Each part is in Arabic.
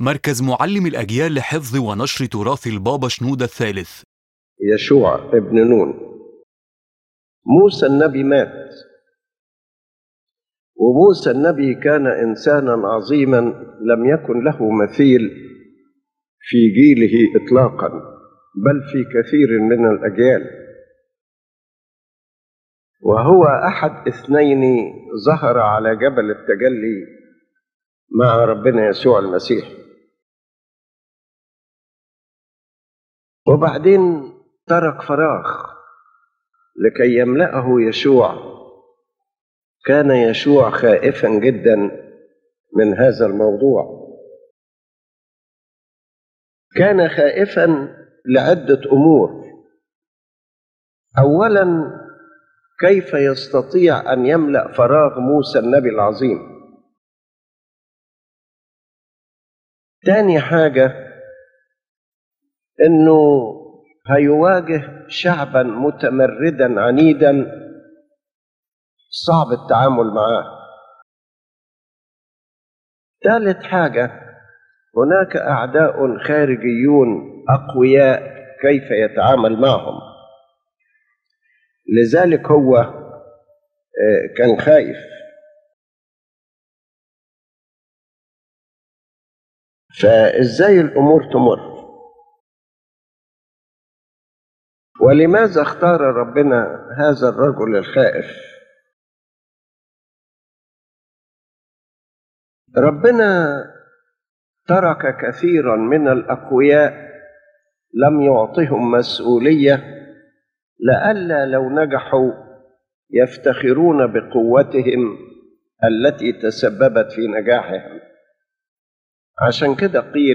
مركز معلم الأجيال لحفظ ونشر تراث البابا شنودة الثالث. يشوع ابن نون. موسى النبي مات، وموسى النبي كان إنسانا عظيما لم يكن له مثيل في جيله إطلاقا، بل في كثير من الأجيال، وهو أحد اثنين ظهر على جبل التجلي مع ربنا يسوع المسيح. وبعدين ترك فراغ لكي يملأه يشوع. كان يشوع خائفا جدا من هذا الموضوع، كان خائفا لعدة أمور. أولا، كيف يستطيع أن يملأ فراغ موسى النبي العظيم؟ تاني حاجة، إنه هيواجه شعبا متمردا عنيدا صعب التعامل معاه. ثالث حاجة، هناك أعداء خارجيون أقوياء، كيف يتعامل معهم؟ لذلك هو كان خايف. فإزاي الأمور تمر؟ ولماذا اختار ربنا هذا الرجل الخائف؟ ربنا ترك كثيرا من الأقوياء لم يعطهم مسؤولية، لئلا لو نجحوا يفتخرون بقوتهم التي تسببت في نجاحهم. عشان كده قيل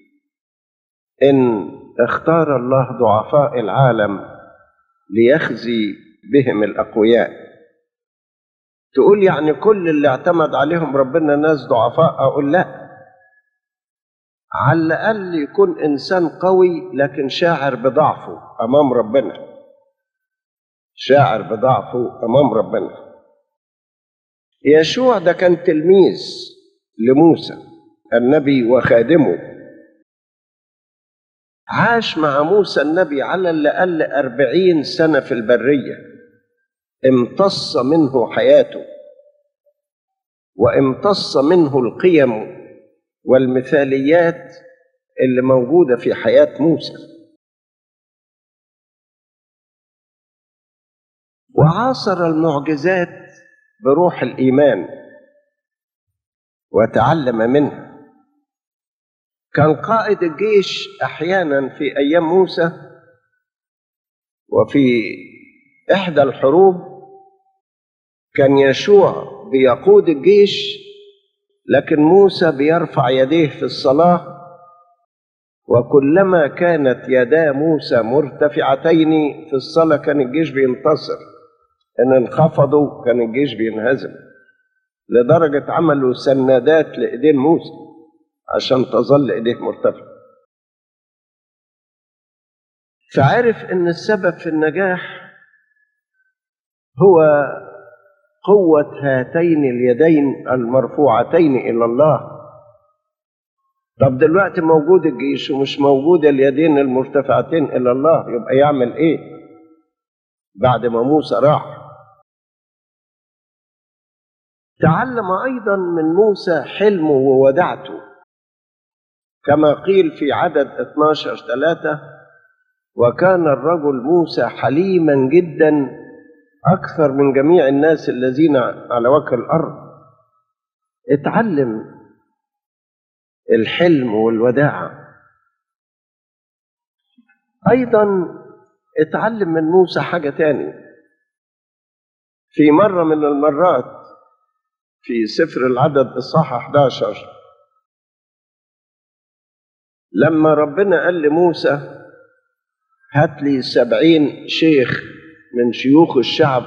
إن اختار الله ضعفاء العالم ليخزي بهم الأقوياء. تقول يعني كل اللي اعتمد عليهم ربنا ناس ضعفاء؟ أقول لا، على الأقل يكون إنسان قوي لكن شاعر بضعفه أمام ربنا، شاعر بضعفه أمام ربنا. يشوع ده كان تلميذ لموسى النبي وخادمه، عاش مع موسى النبي على الأقل 40 سنة في البرية، امتص منه حياته وامتص منه القيم والمثاليات اللي موجودة في حياة موسى، وعاصر المعجزات بروح الإيمان وتعلم منها. كان قائد الجيش أحيانا في أيام موسى، وفي إحدى الحروب كان يشوع بيقود الجيش، لكن موسى بيرفع يديه في الصلاة، وكلما كانت يدا موسى مرتفعتين في الصلاة كان الجيش بينتصر، إن انخفضوا كان الجيش بينهزم، لدرجة عملوا سنادات لإيدين موسى عشان تظل إيديه مرتفعة. فعرف إن السبب في النجاح هو قوة هاتين اليدين المرفوعتين إلى الله. طب دلوقتي موجود الجيش ومش موجود اليدين المرتفعتين إلى الله، يبقى يعمل إيه بعد ما موسى راح؟ تعلم أيضا من موسى حلمه وودعته، كما قيل في عدد 12:3: وكان الرجل موسى حليما جدا أكثر من جميع الناس الذين على وجه الأرض. اتعلم الحلم والوداعة. أيضا اتعلم من موسى حاجة تاني. في مرة من المرات في سفر العدد إصحاح 11، لما ربنا قال لموسى هات لي 70 شيخ من شيوخ الشعب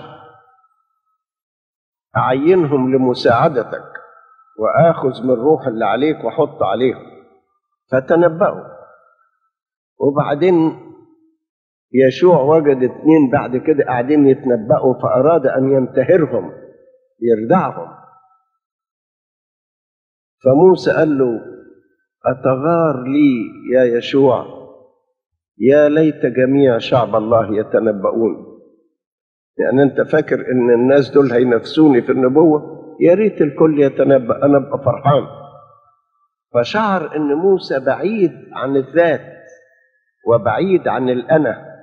أعينهم لمساعدتك وآخذ من الروح اللي عليك وحط عليهم، فتنبأوا. وبعدين يشوع وجد 2 بعد كده قاعدين يتنبأوا، فأراد أن ينتهرهم يردعهم. فموسى قال له أتغار لي يا يشوع، يا ليت جميع شعب الله يتنبؤون. يعني أنت فاكر إن الناس دول هينافسوني في النبوة؟ يا ريت الكل يتنبأ، أنا أبقى فرحان. فشعر إن موسى بعيد عن الذات وبعيد عن الأنا،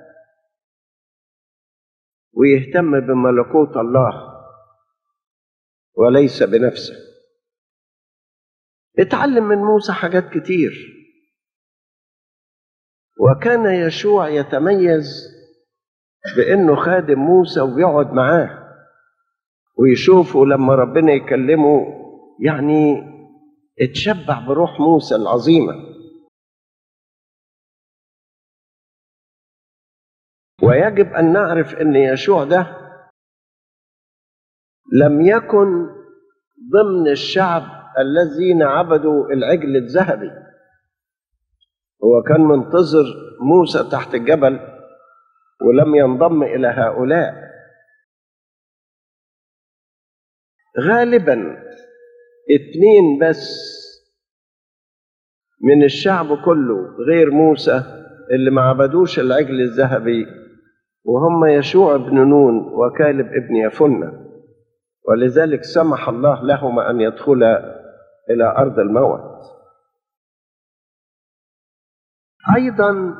ويهتم بملكوت الله وليس بنفسه. اتعلم من موسى حاجات كتير. وكان يشوع يتميز بأنه خادم موسى ويقعد معاه ويشوفه لما ربنا يكلمه، يعني اتشبع بروح موسى العظيمة. ويجب أن نعرف أن يشوع ده لم يكن ضمن الشعب الذين عبدوا العجل الذهبي. هو كان منتظر موسى تحت الجبل ولم ينضم إلى هؤلاء. غالبا 2 بس من الشعب كله غير موسى اللي ما عبدوش العجل الذهبي، وهم يشوع بن نون وكالب ابن يفنة. ولذلك سمح الله لهما أن يدخلا إلى أرض الموت. أيضا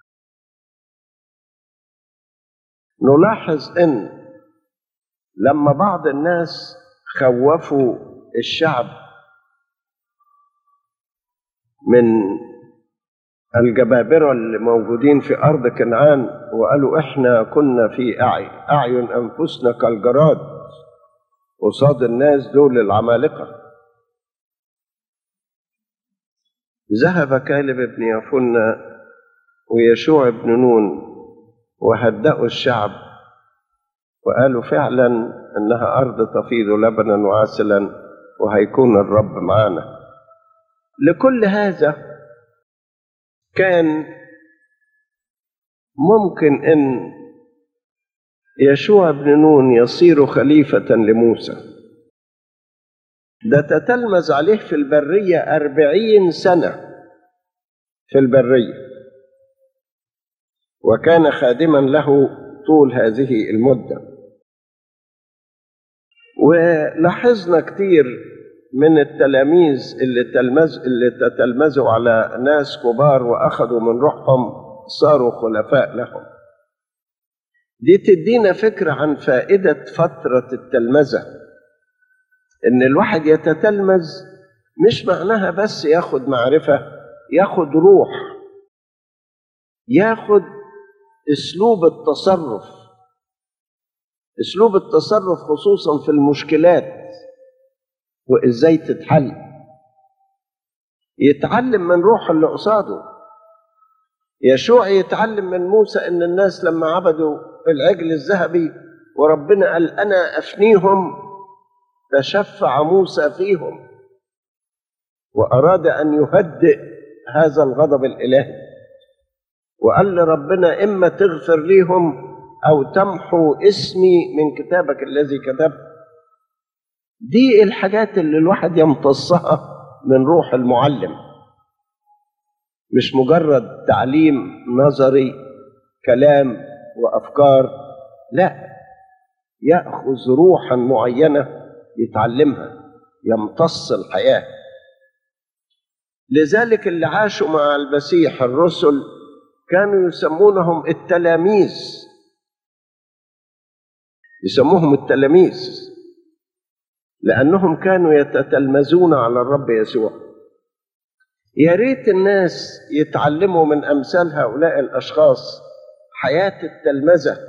نلاحظ أن لما بعض الناس خوفوا الشعب من الجبابرة اللي موجودين في أرض كنعان وقالوا إحنا كنا في أعين أنفسنا كالجراد قصاد الناس دول العمالقة، ذهب كالب بن يفنة ويشوع بن نون وهدأوا الشعب وقالوا فعلا إنها أرض تفيض لبنا وعسلا وهيكون الرب معنا. لكل هذا كان ممكن أن يشوع بن نون يصير خليفة لموسى. ده تتلمذ عليه في البرية 40 سنة في البرية، وكان خادما له طول هذه المدة. ولاحظنا كتير من التلاميذ اللي تتلمذوا على ناس كبار وأخذوا من روحهم صاروا خلفاء لهم. دي تدينا فكرة عن فائدة فترة التلمذة، إن الواحد يتتلمذ مش معناها بس ياخد معرفة، ياخد روح، ياخد أسلوب التصرف خصوصا في المشكلات وإزاي تتحل. يتعلم من روح اللي قصاده. يشوع يتعلم من موسى إن الناس لما عبدوا العجل الذهبي وربنا قال أنا أفنيهم، تشفع موسى فيهم وأراد أن يهدئ هذا الغضب الإلهي، وقال لربنا إما تغفر ليهم أو تمحو اسمي من كتابك الذي كتبت. دي الحاجات اللي الواحد يمتصها من روح المعلم، مش مجرد تعليم نظري كلام وأفكار، لا، يأخذ روحا معينة يتعلمها، يمتص الحياة. لذلك اللي عاشوا مع المسيح الرسل كانوا يسمونهم التلاميذ، يسموهم التلاميذ لأنهم كانوا يتتلمذون على الرب يسوع. يا ريت الناس يتعلموا من أمثال هؤلاء الأشخاص حياة التلمذة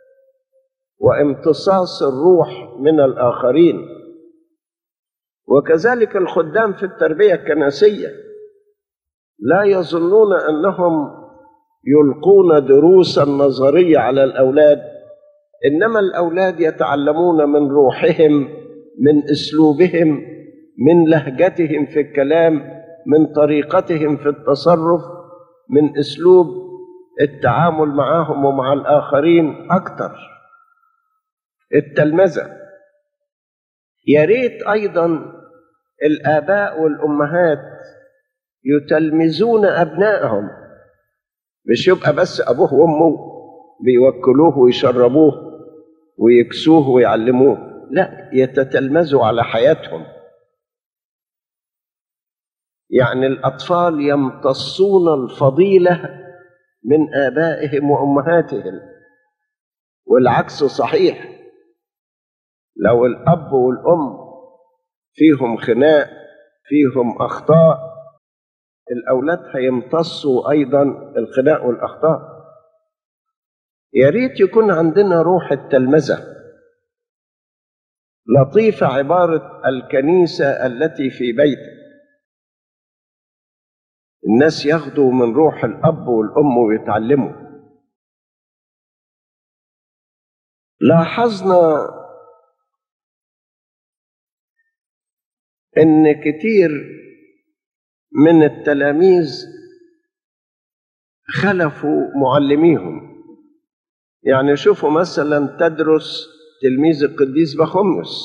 وامتصاص الروح من الآخرين. وكذلك الخدام في التربية الكنسية لا يظنون أنهم يلقون دروسا نظرية على الأولاد، إنما الأولاد يتعلمون من روحهم، من أسلوبهم، من لهجتهم في الكلام، من طريقتهم في التصرف، من أسلوب التعامل معهم ومع الآخرين أكثر. التلمذة. يا ريت أيضا الآباء والأمهات يتلمذون أبنائهم، مش يبقى بس أبوه وأمه بيوكلوه ويشربوه ويكسوه ويعلموه، لا، يتتلمذوا على حياتهم. يعني الأطفال يمتصون الفضيلة من آبائهم وأمهاتهم، والعكس صحيح. لو الأب والأم فيهم خناق، فيهم أخطاء، الأولاد هيمتصوا أيضا الخناق والأخطاء. يا ريت يكون عندنا روح التلمذة. لطيفة عبارة الكنيسة التي في بيتك. الناس ياخدوا من روح الأب والأم ويتعلموا. لاحظنا إن كتير من التلاميذ خلفوا معلميهم. يعني شوفوا مثلا تدرس تلميذ القديس بخوميوس،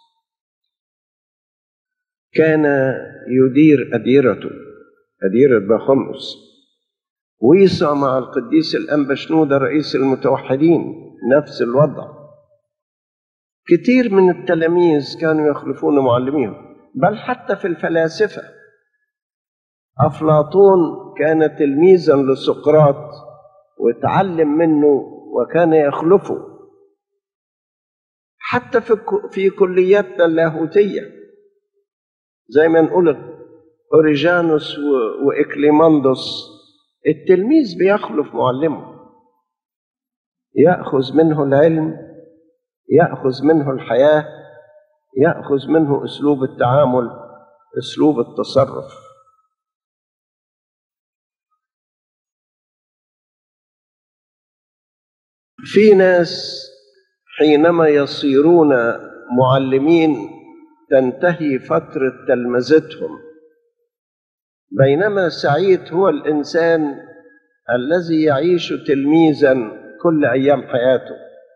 كان يدير أديرة بخوميوس، ويصى مع القديس الأنبا شنودة رئيس المتوحدين نفس الوضع. كتير من التلاميذ كانوا يخلفون معلميهم، بل حتى في الفلاسفة. أفلاطون كان تلميذا لسقراط وتعلم منه وكان يخلفه. حتى في كلياتنا اللاهوتية زي ما نقول أوريجانوس وإكليماندوس، التلميذ بيخلف معلمه، يأخذ منه العلم، يأخذ منه الحياة، يأخذ منه أسلوب التعامل، أسلوب التصرف. في ناس حينما يصيرون معلمين تنتهي فترة تلمذتهم، بينما سعيد هو الإنسان الذي يعيش تلميذا كل أيام حياته،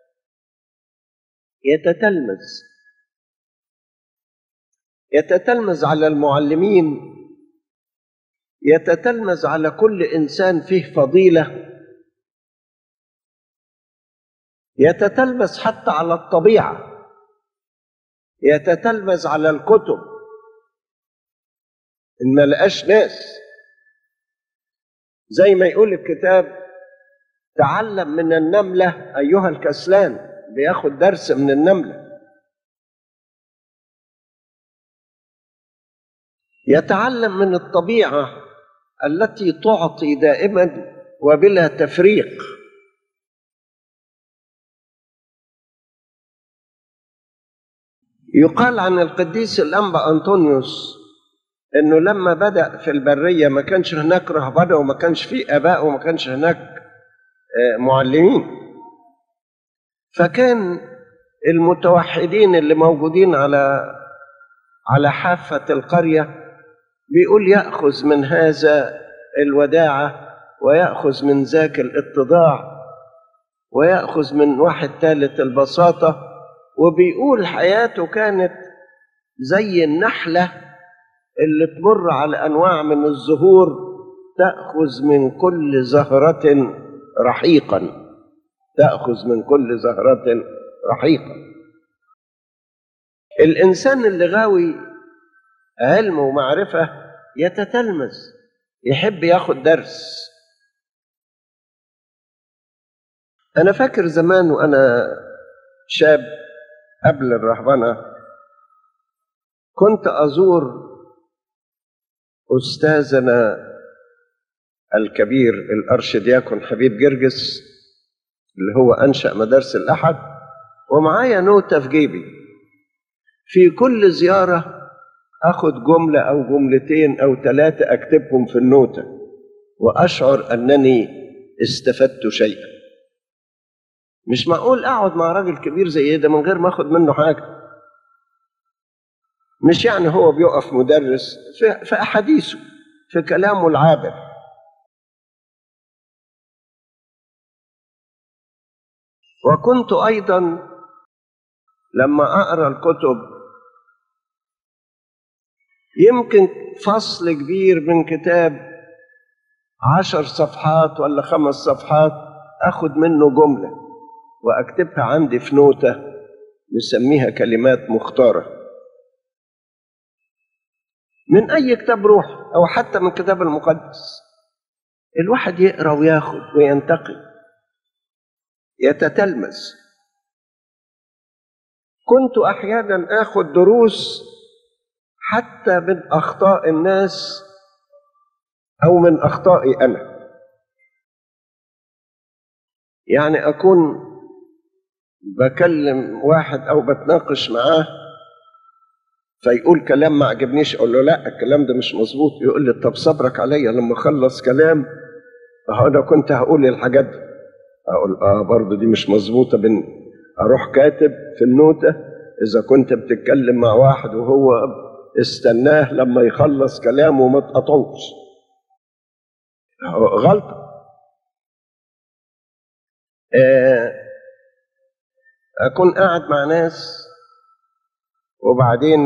يتتلمذ على المعلمين، يتتلمذ على كل إنسان فيه فضيلة، يتتلمذ حتى على الطبيعة، يتتلمذ على الكتب. إن ما لقاش ناس زي ما يقول الكتاب تعلم من النملة أيها الكسلان، بياخد درس من النملة. يتعلم من الطبيعة التي تعطي دائما وبلا تفريق. يقال عن القديس الأنبا أنطونيوس إنه لما بدأ في البرية ما كانش هناك رهبنة وما كانش فيه آباء وما كانش هناك معلمين، فكان المتوحدين اللي موجودين على حافة القرية بيقول يأخذ من هذا الوداعة ويأخذ من ذاك الاتضاع ويأخذ من واحد ثالث البساطة. وبيقول حياته كانت زي النحلة اللي تمر على أنواع من الزهور تأخذ من كل زهرة رحيقا، تأخذ من كل زهرة رحيقا. الإنسان اللي غاوي علم ومعرفة يتتلمذ، يحب ياخد درس. أنا فاكر زمان وأنا شاب قبل الرهبنة كنت أزور أستاذنا الكبير الأرشدياكون حبيب جرجس اللي هو أنشأ مدارس الأحد، ومعايا نوتة في جيبي. في كل زيارة أخذ جملة أو جملتين أو 3 أكتبهم في النوتة وأشعر أنني استفدت شيئا. مش معقول أقعد مع راجل كبير زي ده من غير ما أخذ منه حاجة. مش يعني هو بيقف مدرس في أحاديثه، في كلامه العابر. وكنت أيضا لما أقرأ الكتب يمكن فصل كبير من كتاب 10 صفحات ولا 5 صفحات أخذ منه جملة وأكتبها عندي في نوتة نسميها كلمات مختارة من أي كتاب روح أو حتى من الكتاب المقدس. الواحد يقرأ وياخد وينتقي يتتلمذ. كنت أحيانا أخذ دروس حتى من أخطاء الناس أو من أخطائي أنا. يعني أكون بكلم واحد أو بتناقش معاه فيقول كلام ما عجبنيش، أقول له لا الكلام ده مش مظبوط. يقول لي طب صبرك عليا لما أخلص كلام أنا كنت هقول الحاجات دي. أقول برضه دي مش مظبوطة. أروح كاتب في النوتة إذا كنت بتتكلم مع واحد وهو استناه لما يخلص كلامه وما تقطعوش، غلطة. أكون قاعد مع ناس وبعدين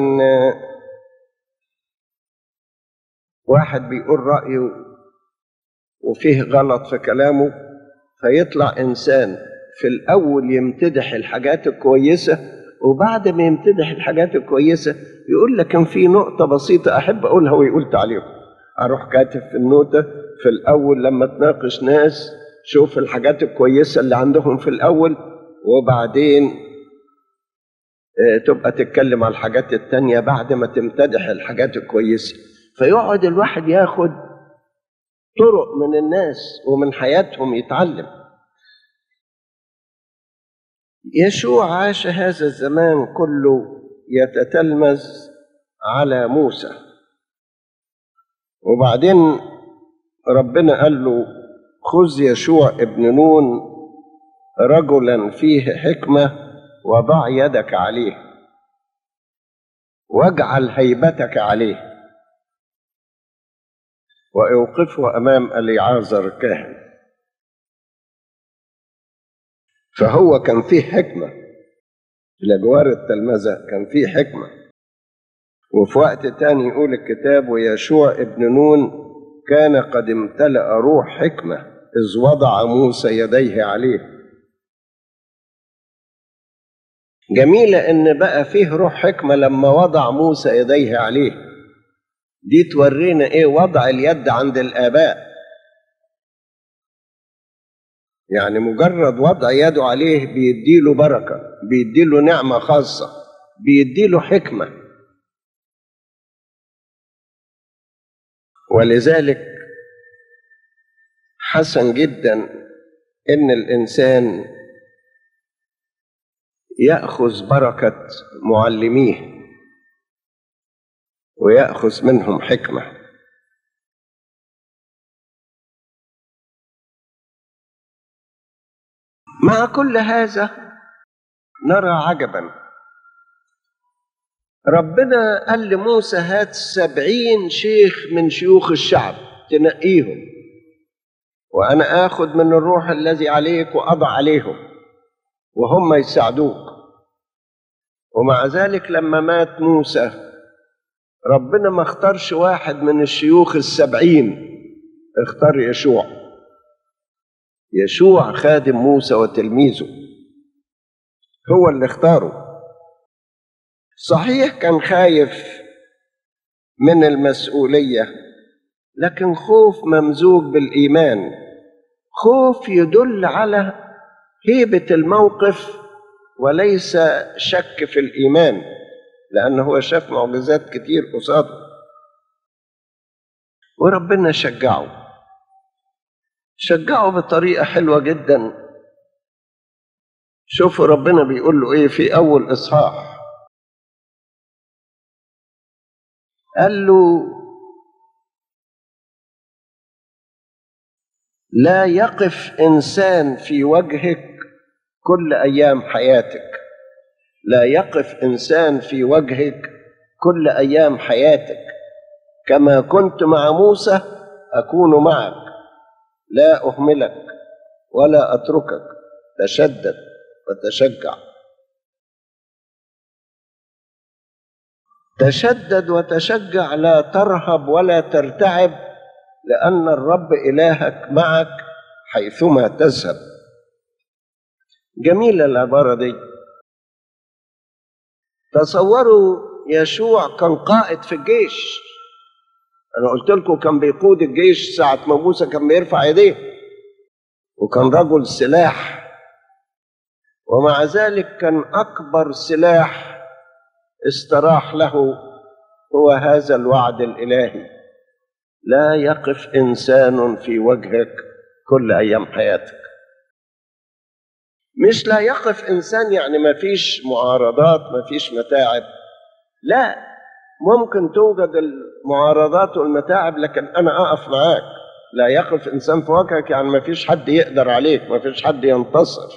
واحد بيقول رأيه وفيه غلط في كلامه، فيطلع إنسان في الأول يمتدح الحاجات الكويسة وبعد ما يمتدح الحاجات الكويسة يقول لك كان في نقطة بسيطة أحب أقولها ويقول تعليق. أروح كاتب في النوتة في الأول لما تناقش ناس شوف الحاجات الكويسة اللي عندهم في الأول وبعدين تبقى تتكلم على الحاجات التانية بعد ما تمتدح الحاجات الكويسة. فيقعد الواحد ياخد طرق من الناس ومن حياتهم يتعلم. يشوع عاش هذا الزمان كله يتتلمذ على موسى، وبعدين ربنا قال له خذ يشوع ابن نون رجلا فيه حكمة وضع يدك عليه واجعل هيبتك عليه وأوقفه أمام أليعازر الكاهن. فهو كان فيه حكمة لجوار التلمذة، كان فيه حكمة. وفي وقت تاني يقول الكتاب ويشوع ابن نون كان قد امتلأ روح حكمة إذ وضع موسى يديه عليه. جميلة إن بقى فيه روح حكمة لما وضع موسى يديه عليه. دي تورينا إيه وضع اليد عند الآباء. يعني مجرد وضع يده عليه بيديله بركة، بيديله نعمة خاصة، بيديله حكمة. ولذلك حسن جدا إن الإنسان يأخذ بركة معلميه ويأخذ منهم حكمة. مع كل هذا نرى عجبا. ربنا قال لموسى هات 70 شيخ من شيوخ الشعب تنقيهم وأنا آخذ من الروح الذي عليك وأضع عليهم وهم يساعدوك. ومع ذلك لما مات موسى ربنا ما اختارش واحد من الشيوخ 70، اختار يشوع. يشوع خادم موسى وتلميذه هو اللي اختاره. صحيح كان خايف من المسؤولية لكن خوف ممزوج بالإيمان. خوف يدل على هيبة الموقف وليس شك في الإيمان، لأنه هو شاف معجزات كتير قصاده. وربنا شجعه بطريقة حلوة جدا. شوفوا ربنا بيقول له إيه في أول إصحاح. قال له لا يقف إنسان في وجهك كل أيام حياتك. لا يقف إنسان في وجهك كل أيام حياتك. كما كنت مع موسى أكون معك، لا أهملك ولا أتركك. تشدد وتشجع. تشدد وتشجع، لا ترهب ولا ترتعب، لأن الرب إلهك معك حيثما تذهب. جميلة العبارة دي. تصوروا يشوع كان قائد في الجيش، أنا قلت لكم كان بيقود الجيش ساعة ما موسى كان بيرفع يديه، وكان رجل سلاح، ومع ذلك كان أكبر سلاح استراح له هو هذا الوعد الإلهي: لا يقف إنسان في وجهك كل أيام حياتك. مش لا يقف إنسان يعني ما فيش معارضات، ما فيش متاعب، لا، ممكن توجد المعارضات والمتاعب لكن أنا أقف معاك. لا يقف إنسان في وجهك يعني ما فيش حد يقدر عليك، ما فيش حد ينتصر.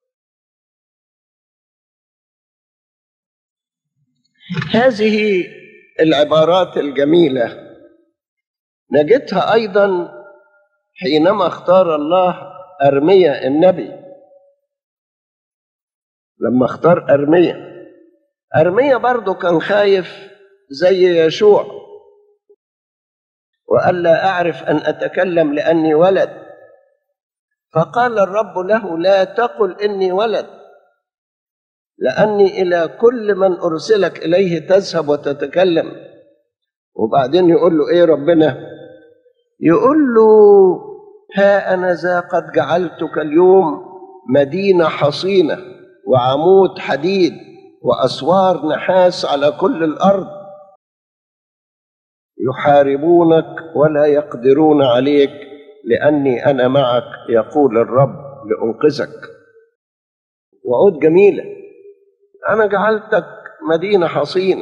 هذه العبارات الجميلة نجدها أيضا حينما اختار الله أرميا النبي. لما اختار أرميا برضو كان خايف زي يشوع، وقال لا أعرف أن أتكلم لأني ولد، فقال الرب له: لا تقل إني ولد، لأني إلى كل من أرسلك إليه تذهب وتتكلم. وبعدين يقول له إيه ربنا؟ يقول له: ها أنا ذا قد جعلتك اليوم مدينة حصينة وعمود حديد وأسوار نحاس على كل الأرض، يحاربونك ولا يقدرون عليك، لأني أنا معك يقول الرب لأنقذك. وعود جميلة: أنا جعلتك مدينة حصينة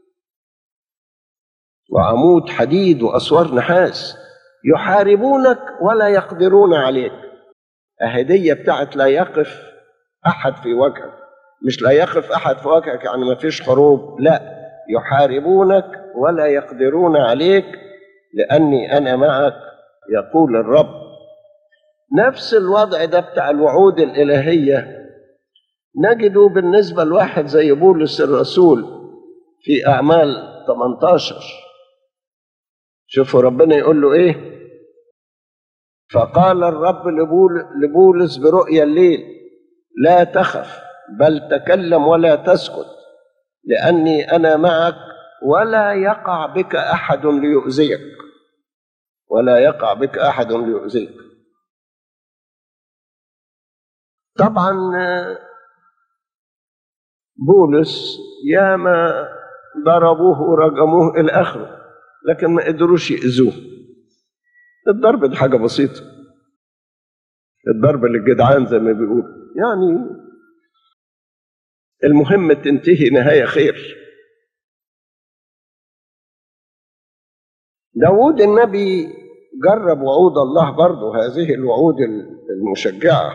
وعمود حديد وأسوار نحاس، يحاربونك ولا يقدرون عليك. هدية بتاعت لا يقف أحد في وجهك، مش لا يقف أحد في وجهك يعني ما فيش حروب، لا، يحاربونك ولا يقدرون عليك لأني أنا معك يقول الرب. نفس الوضع ده بتاع الوعود الإلهية نجده بالنسبة لواحد زي بولس الرسول في أعمال 18. شوفوا ربنا يقول له إيه: فقال الرب لبولس برؤيا الليل: لا تخف، بل تكلم ولا تسكت، لأني أنا معك، ولا يقع بك أحد ليؤذيك. ولا يقع بك أحد ليؤذيك. طبعا بولس ياما ضربوه ورجموه إلى آخره، لكن ما قدروش يأذوه. الضرب ده حاجة بسيطة، الضرب للجدعان زي ما بيقولوا، يعني المهم تنتهي نهاية خير. داود النبي جرب وعود الله برضه، هذه الوعود المشجعة.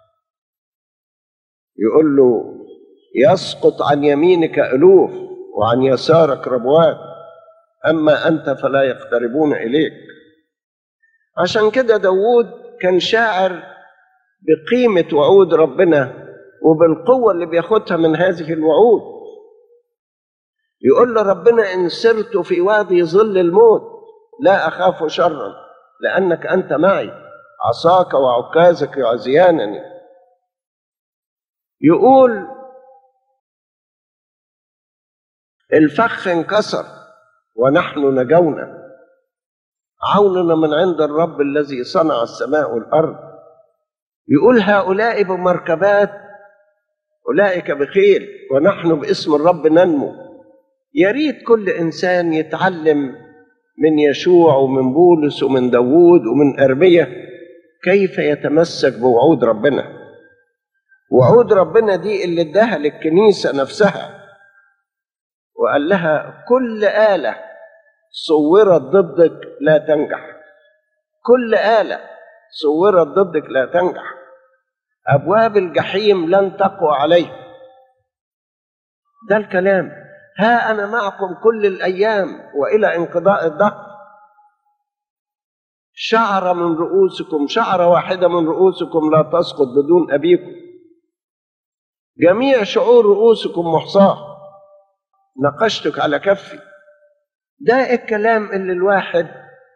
يقول له: يسقط عن يمينك ألوف وعن يسارك ربوات، أما أنت فلا يقتربون إليك. عشان كده داود كان شاعر بقيمة وعود ربنا وبالقوة اللي بياخدها من هذه الوعود. يقول له ربنا: إن سرت في وادي ظل الموت لا أخاف شرا، لأنك أنت معي، عصاك وعكازك يعزيانني. يقول: الفخ انكسر ونحن نجونا، عوننا من عند الرب الذي صنع السماء والأرض. يقول: هؤلاء بمركبات، أولئك بخيل، ونحن باسم الرب ننمو. يا ريت كل إنسان يتعلم من يشوع ومن بولس ومن داود ومن أرميا كيف يتمسك بوعود ربنا. وعود ربنا دي اللي اداها للكنيسة نفسها، وقال لها: كل آلة صورت ضدك لا تنجح، كل آلة صورت ضدك لا تنجح، أبواب الجحيم لن تقوى عليه. ده الكلام: ها أنا معكم كل الأيام وإلى انقضاء الدهر، شعرة من رؤوسكم، شعرة واحدة من رؤوسكم لا تسقط بدون أبيكم، جميع شعور رؤوسكم محصاة، نقشتك على كفي. ده الكلام اللي الواحد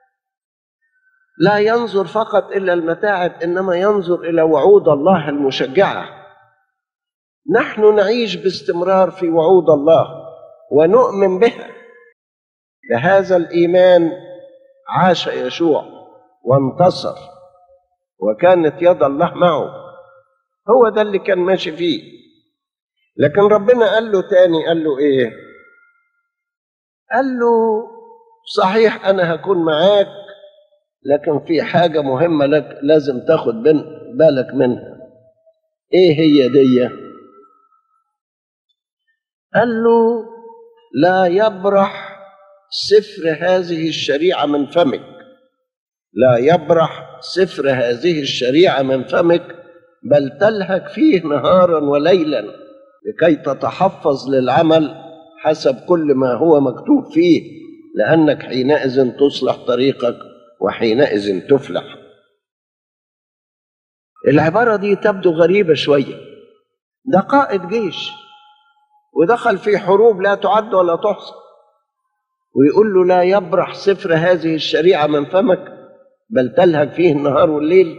لا ينظر فقط إلى المتاعب، إنما ينظر إلى وعود الله المشجعة. نحن نعيش باستمرار في وعود الله ونؤمن بها. بهذا الإيمان عاش يشوع وانتصر، وكانت يد الله معه. هو ده اللي كان ماشي فيه. لكن ربنا قال له تاني، قال له ايه؟ قال له صحيح انا هكون معاك، لكن في حاجة مهمة لك لازم تاخد بالك منها. ايه هي دي؟ قال له لا يبرح سفر هذه الشريعة من فمك، لا يبرح سفر هذه الشريعة من فمك، بل تلهك فيه نهارا وليلا لكي تتحفظ للعمل حسب كل ما هو مكتوب فيه، لأنك حينئذ تصلح طريقك وحينئذ تفلح. العبارة دي تبدو غريبة شوية. ده قائد جيش ودخل في حروب لا تعد ولا تحصى، ويقول له لا يبرح سفر هذه الشريعة من فمك بل تلهك فيه النهار والليل.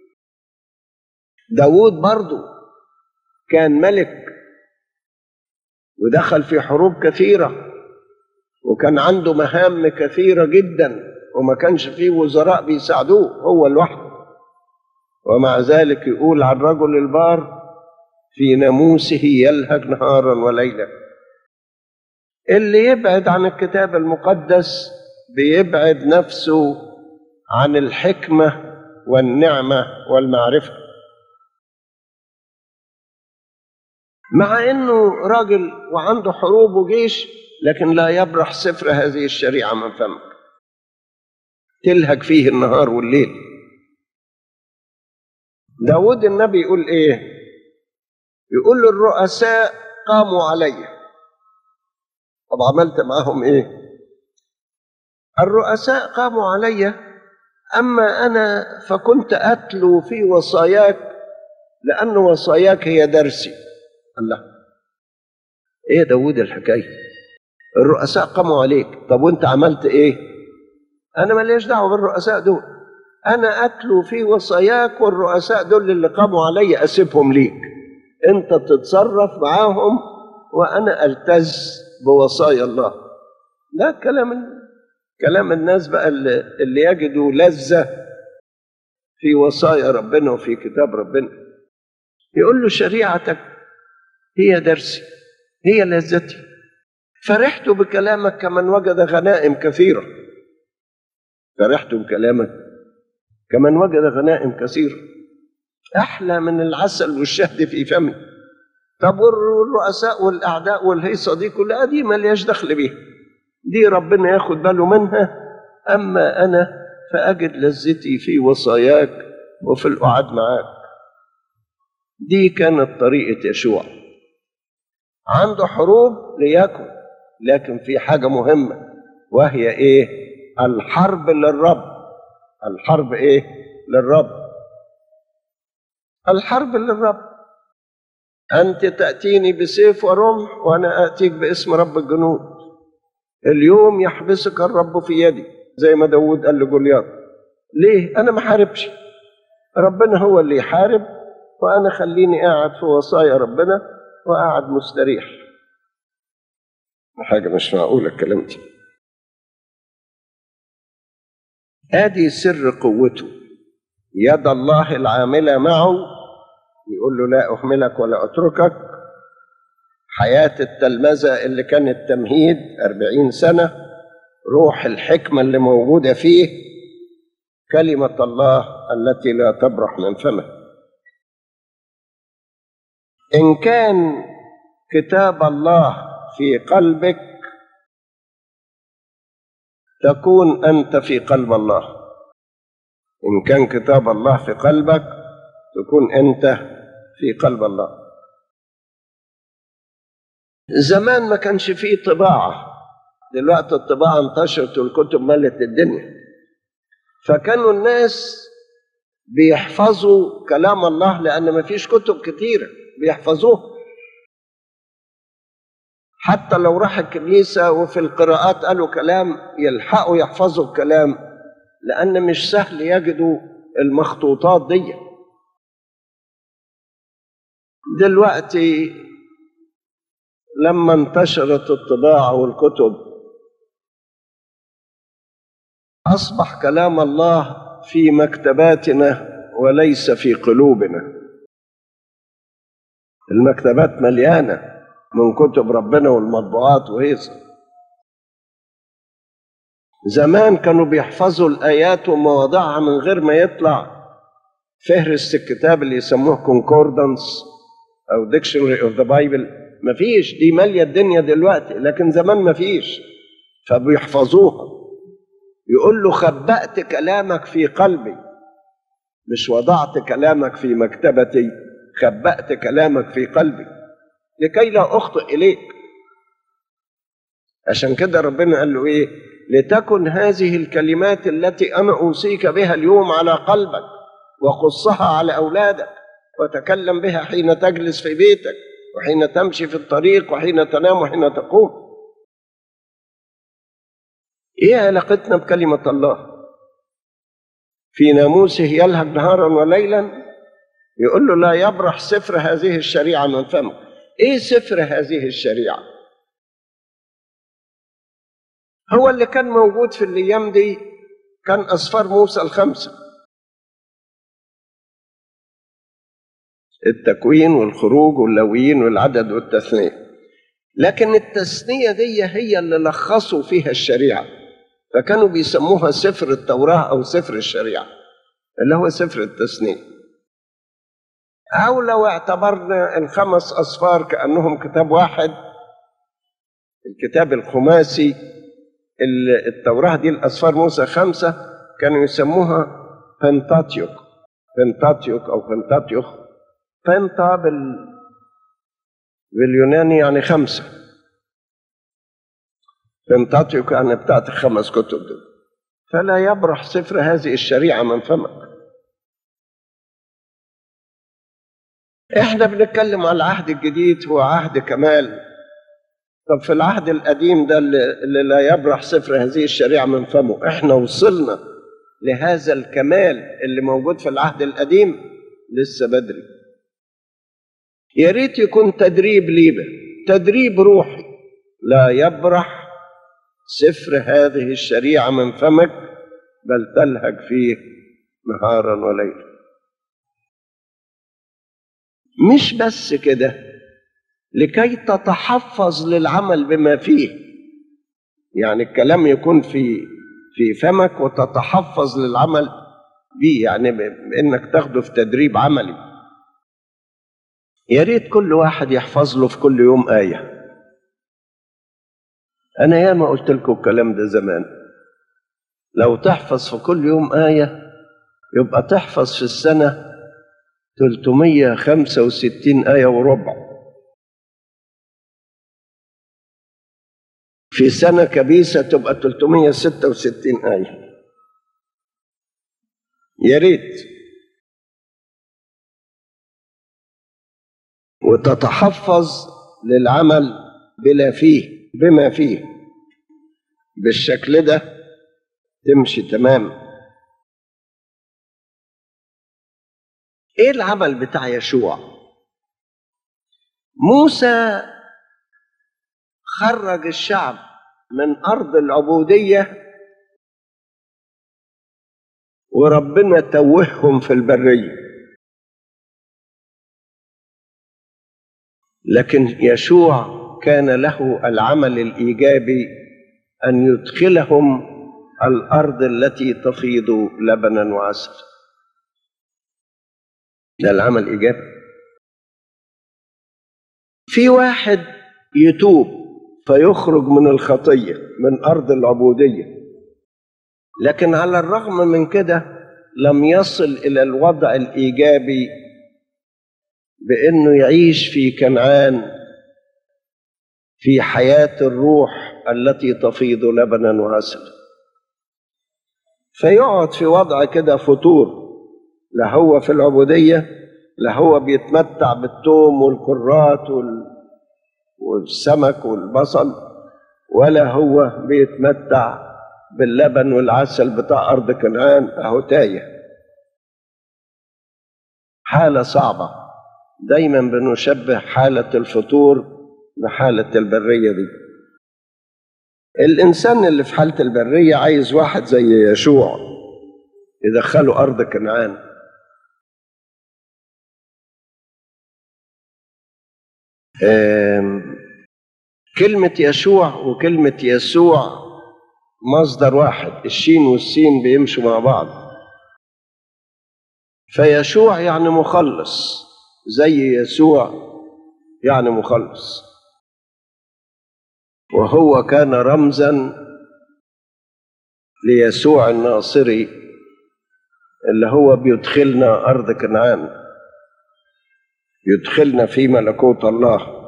داود برضو كان ملك ودخل في حروب كثيرة، وكان عنده مهام كثيرة جدا، وما كانش فيه وزراء بيساعدوه، هو لوحده. ومع ذلك يقول عن الرجل البار في ناموسه يلهج نهارا وليلا. اللي يبعد عن الكتاب المقدس بيبعد نفسه عن الحكمة والنعمة والمعرفة. مع انه راجل وعنده حروب وجيش، لكن لا يبرح سفر هذه الشريعة من فمك، تلهج فيه النهار والليل. داود النبي يقول ايه؟ يقول الرؤساء قاموا علي. طب عملت معهم ايه؟ الرؤساء قاموا علي، اما انا فكنت اتلو في وصاياك لان وصاياك هي درسي. الله، ايه داود الحكايه؟ الرؤساء قاموا عليك، طب وانت عملت ايه؟ انا ماليش دعوه بالرؤساء دول، انا اتلو في وصاياك، والرؤساء دول اللي قاموا علي اسيبهم ليك، انت تتصرف معاهم وانا التز بوصايا الله. ده كلام الناس بقى اللي يجدوا لذة في وصايا ربنا وفي كتاب ربنا. يقول له شريعتك هي درسي، هي لذتي، فرحت بكلامك كمن وجد غنائم كثيرة. فرحت بكلامك كمن وجد غنائم كثيرة، أحلى من العسل والشهد في فمي. طب والرؤساء والأعداء والهيصة دي كلها دي مالياش دخل بيها، دي ربنا ياخد باله منها، أما أنا فأجد لذتي في وصاياك وفي القعاد معاك. دي كانت طريقة يشوع. عنده حروب ليكن، لكن في حاجة مهمة، وهي إيه؟ الحرب للرب. الحرب إيه؟ للرب. الحرب للرب. أنت تأتيني بسيف ورمح وأنا آتيك باسم رب الجنود. اليوم يحبسك الرب في يدي، زي ما داود قال لجولياط. ليه؟ أنا ما حاربش، ربنا هو اللي يحارب، وأنا خليني قاعد في وصايا ربنا وقاعد مستريح. حاجة مش معقولة الكلام ده. آدي سر قوته، يد الله العاملة معه، يقول له لا أهملك ولا أتركك. حياة التلمذة اللي كانت تمهيد 40 سنة، روح الحكمة اللي موجودة فيه، كلمة الله التي لا تبرح من فمه. إن كان كتاب الله في قلبك تكون أنت في قلب الله. إن كان كتاب الله في قلبك تكون أنت في قلب الله. زمان ما كانش فيه طباعة، دلوقتي الطباعة انتشرت والكتب ملت الدنيا، فكانوا الناس بيحفظوا كلام الله لأن ما فيش كتب كتيرة بيحفظوه. حتى لو راح الكنيسة وفي القراءات قالوا كلام يلحقوا يحفظوا الكلام، لأن مش سهل يجدوا المخطوطات دي. دلوقتي لما انتشرت الطباعة والكتب أصبح كلام الله في مكتباتنا وليس في قلوبنا. المكتبات مليانة من كتب ربنا والمطبوعات وهيصة. زمان كانوا بيحفظوا الآيات ومواضعها من غير ما يطلع فهرس الكتاب اللي يسموه كونكوردنس أو ديكشنري اوف ذا بايبل. مفيش، دي مالية الدنيا دلوقتي، لكن زمان مفيش، فبيحفظوها. يقول له خبأت كلامك في قلبي، مش وضعت كلامك في مكتبتي، خبأت كلامك في قلبي لكي لا أخطئ إليك. عشان كده ربنا قال له إيه؟ لتكن هذه الكلمات التي أنا أوصيك بها اليوم على قلبك، وقصها على أولادك، وتكلم بها حين تجلس في بيتك، وحين تمشي في الطريق، وحين تنام، وحين تقوم. إيه علاقتنا بكلمة الله؟ في ناموسه يلهج نهارا وليلا، يقول له لا يبرح سفر هذه الشريعة من فمك. إيه سفر هذه الشريعة؟ هو اللي كان موجود في الأيام دي كان أسفار موسى الخمسة، التكوين والخروج واللويين والعدد والتثنية. لكن التثنية دي هي اللي لخصوا فيها الشريعة، فكانوا بيسموها سفر التوراة أو سفر الشريعة اللي هو سفر التثنية. أو لو اعتبرنا الخمس أسفار كأنهم كتاب واحد، الكتاب الخماسي، التوراة دي الأسفار موسى 5 كانوا يسموها بنتاتيوك. بنتاتيوك أو بنتاتيوخ، بنتا باليوناني يعني 5، بنتاتيوك يعني بتاعت ال5 كتب دول. فلا يبرح سفر هذه الشريعة من فمك. احنا بنتكلم على العهد الجديد، هو عهد كمال. طب في العهد القديم ده اللي لا يبرح سفر هذه الشريعة من فمه، احنا وصلنا لهذا الكمال اللي موجود في العهد القديم؟ لسه بدري. يا ريت يكون تدريب ليبه، تدريب روحي. لا يبرح سفر هذه الشريعة من فمك، بل تلهج فيه نهارا وليلا. مش بس كده، لكي تتحفظ للعمل بما فيه. يعني الكلام يكون في فمك وتتحفظ للعمل به، يعني بانك تاخده في تدريب عملي. يا ريت كل واحد يحفظ له في كل يوم آية. أنا ياما قلت لكم الكلام ده زمان. لو تحفظ في كل يوم آية يبقى تحفظ في السنة 365 آية وربع. في سنة كبيسة تبقى 366 آية. يا ريت. وتتحفظ للعمل بما فيه. بالشكل ده تمشي تمام. ايه العمل بتاع يشوع؟ موسى خرج الشعب من أرض العبودية وربنا توههم في البرية، لكن يشوع كان له العمل الإيجابي أن يدخلهم الأرض التي تفيض لبنا وعسل. ده العمل الإيجابي. في واحد يتوب فيخرج من الخطية من أرض العبودية، لكن على الرغم من كده لم يصل إلى الوضع الإيجابي بأنه يعيش في كنعان في حياة الروح التي تفيض لبنا وعسل. فيقعد في وضع كده فتور، لا هو في العبودية لا هو بيتمتع بالتوم والكرات والسمك والبصل، ولا هو بيتمتع باللبن والعسل بتاع أرض كنعان. أهو تايه، حالة صعبة. دايما بنشبه حالة الفطور بحالة البرية دي. الإنسان اللي في حالة البرية عايز واحد زي يشوع يدخله أرض كنعان. كلمة يشوع وكلمة يسوع مصدر واحد، الشين والسين بيمشوا مع بعض. فيشوع يعني مخلص، زي يسوع يعني مخلص، وهو كان رمزا ليسوع الناصري اللي هو بيدخلنا أرض كنعان، يدخلنا في ملكوت الله.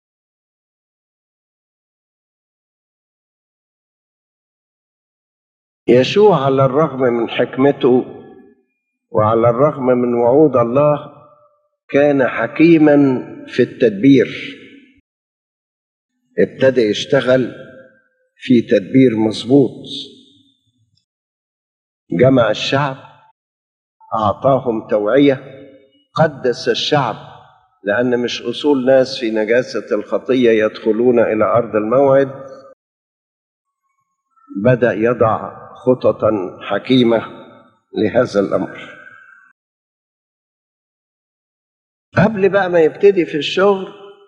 يشوع على الرغم من حكمته وعلى الرغم من وعود الله كان حكيما في التدبير. ابتدى يشتغل في تدبير مظبوط، جمع الشعب، أعطاهم توعية، قدس الشعب، لأن مش أصول ناس في نجاسة الخطية يدخلون إلى أرض الموعد. بدأ يضع خططا حكيمة لهذا الأمر. قبل بقى ما يبتدي في الشغل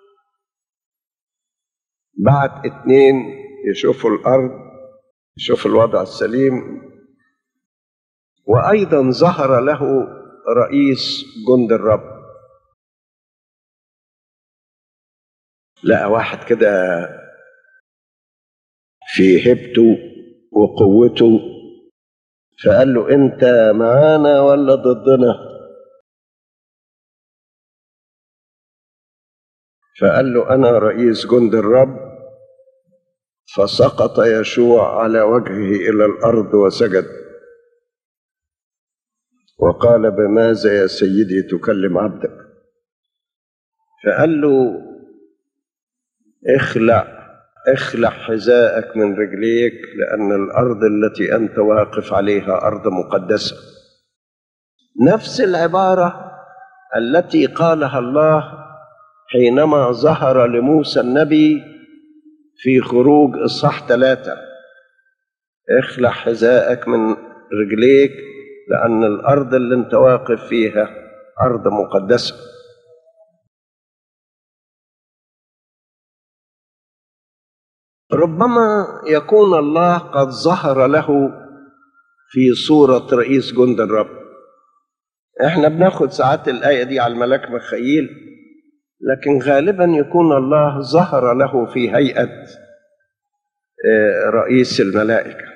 بعت 2 يشوفوا الأرض، يشوفوا الوضع السليم. وأيضا ظهر له رئيس جند الرب، لقى واحد كده في هيبته وقوته، فقال له أنت معانا ولا ضدنا؟ فقال له أنا رئيس جند الرب. فسقط يشوع على وجهه إلى الأرض وسجد وقال بماذا يا سيدي تكلم عبدك؟ فقال له اخلع حذاءك من رجليك، لأن الأرض التي أنت واقف عليها أرض مقدسة. نفس العبارة التي قالها الله حينما ظهر لموسى النبي في خروج إصحاح 3: اخلع حذاءك من رجليك لأن الأرض اللي انت واقف فيها أرض مقدسة. ربما يكون الله قد ظهر له في صورة رئيس جند الرب. احنا بناخد ساعات الآية دي على الملاك مخيل، لكن غالبا يكون الله ظهر له في هيئة رئيس الملائكة،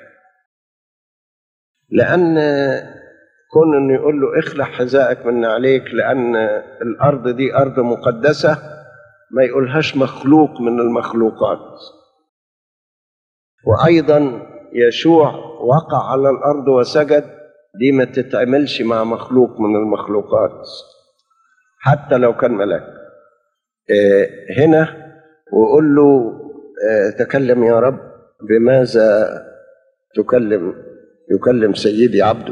لأن كون انه يقول له اخلع حذائك من عليك لأن الأرض دي أرض مقدسة، ما يقولهاش مخلوق من المخلوقات. وأيضا يشوع وقع على الأرض وسجد، دي ما تتعملش مع مخلوق من المخلوقات حتى لو كان ملاك. هنا وقول له تكلم يا رب، بماذا يكلم سيدي عبده.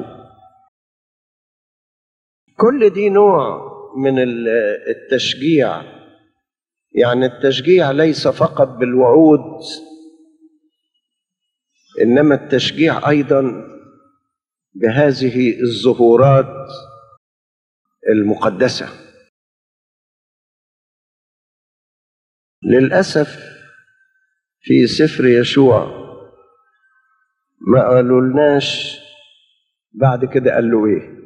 كل دي نوع من التشجيع. يعني التشجيع ليس فقط بالوعود، إنما التشجيع أيضا بهذه الظهورات المقدسة. للأسف في سفر يشوع ما قالولناش بعد كده قال له إيه.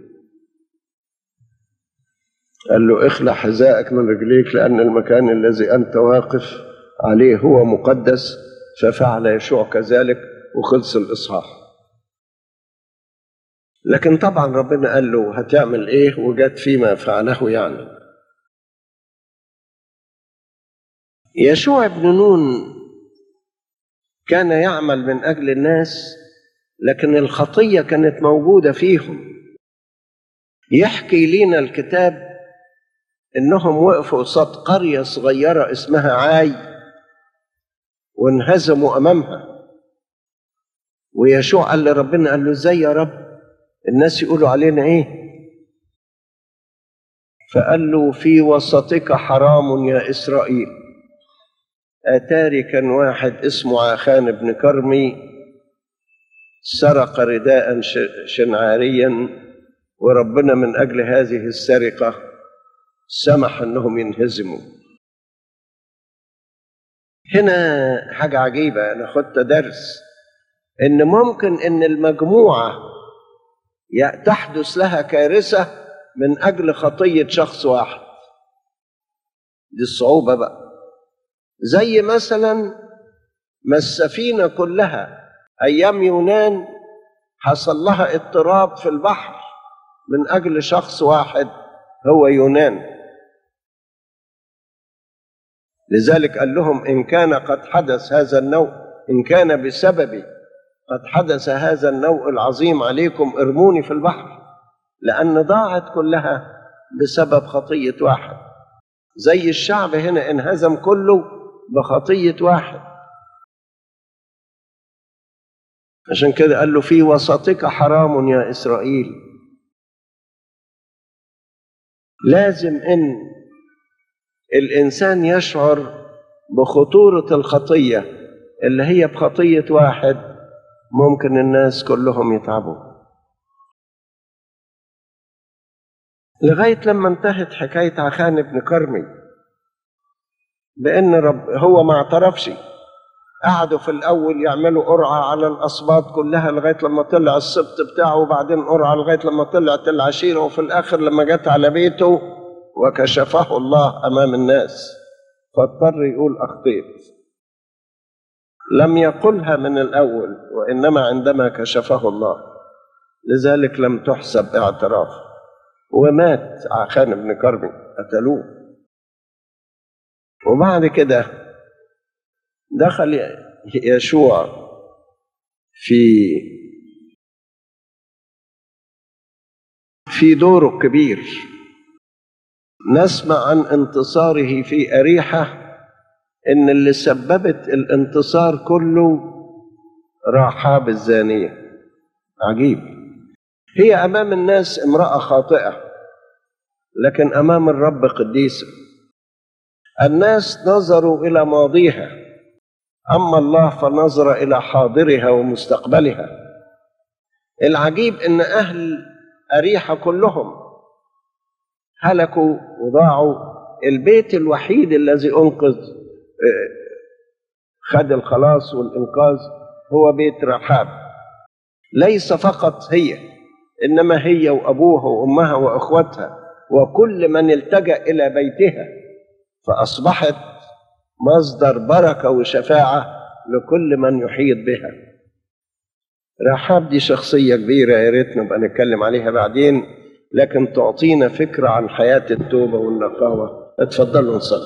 قال له اخلع حذائك من رجليك لأن المكان الذي أنت واقف عليه هو مقدس. ففعل يشوع كذلك وخلص الإصحاح. لكن طبعا ربنا قال له هتعمل إيه، وجد فيما فعله يعني. يشوع بن نون كان يعمل من أجل الناس، لكن الخطية كانت موجودة فيهم. يحكي لنا الكتاب إنهم وقفوا قصاد قرية صغيرة اسمها عاي، وانهزموا أمامها. ويشوع قال لربنا، قال له ازاي يا رب الناس يقولوا علينا ايه؟ فقال له في وسطك حرام يا إسرائيل. أتاري كان واحد اسمه عخان بن كرمي سرق رداء شنعاريا، وربنا من أجل هذه السرقة سمح أنهم ينهزموا. هنا حاجة عجيبة، أنا خدت درس إن ممكن إن المجموعة تحدث لها كارثة من أجل خطية شخص واحد. دي الصعوبة بقى. زي مثلا ما السفينة كلها أيام يونان حصل لها اضطراب في البحر من أجل شخص واحد هو يونان. لذلك قال لهم إن كان قد حدث هذا النوع، إن كان بسببي قد حدث هذا النوع العظيم عليكم، ارموني في البحر، لأن ضاعت كلها بسبب خطية واحد. زي الشعب هنا انهزم كله بخطية واحد. عشان كده قال له في وسطك حرام يا إسرائيل. لازم إن الإنسان يشعر بخطورة الخطية اللي هي بخطية واحد ممكن الناس كلهم يتعبوا. لغاية لما انتهت حكاية عخان بن كرمي بأن هو ما اعترفش. قعدوا في الأول يعملوا قرعة على الأسباط كلها لغاية لما طلع السبط بتاعه، وبعدين قرعة لغاية لما طلعت العشيرة، وفي الآخر لما جت على بيته وكشفه الله أمام الناس فاضطر يقول أخطيت. لم يقلها من الأول، وإنما عندما كشفه الله، لذلك لم تحسب اعتراف. ومات عخان بن كرمي، قتلوه. وبعد كده دخل يشوع في دوره الكبير. نسمع عن انتصاره في أريحة، إن اللي سببت الانتصار كله راحاب الزانية. عجيب. هي أمام الناس امرأة خاطئة، لكن أمام الرب قديسة. الناس نظروا إلى ماضيها، أما الله فنظر إلى حاضرها ومستقبلها. العجيب إن أهل أريحة كلهم هلكوا وضاعوا. البيت الوحيد الذي أنقذ خد الخلاص والإنقاذ هو بيت رحاب. ليس فقط هي، إنما هي وأبوها وأمها وأخوتها وكل من التجأ إلى بيتها، فأصبحت مصدر بركة وشفاعة لكل من يحيط بها. رحاب دي شخصية كبيرة، يا ريت نبقى نتكلم عليها بعدين، لكن تعطينا فكرة عن حياة التوبة والنقاوة. اتفضلوا نصلي.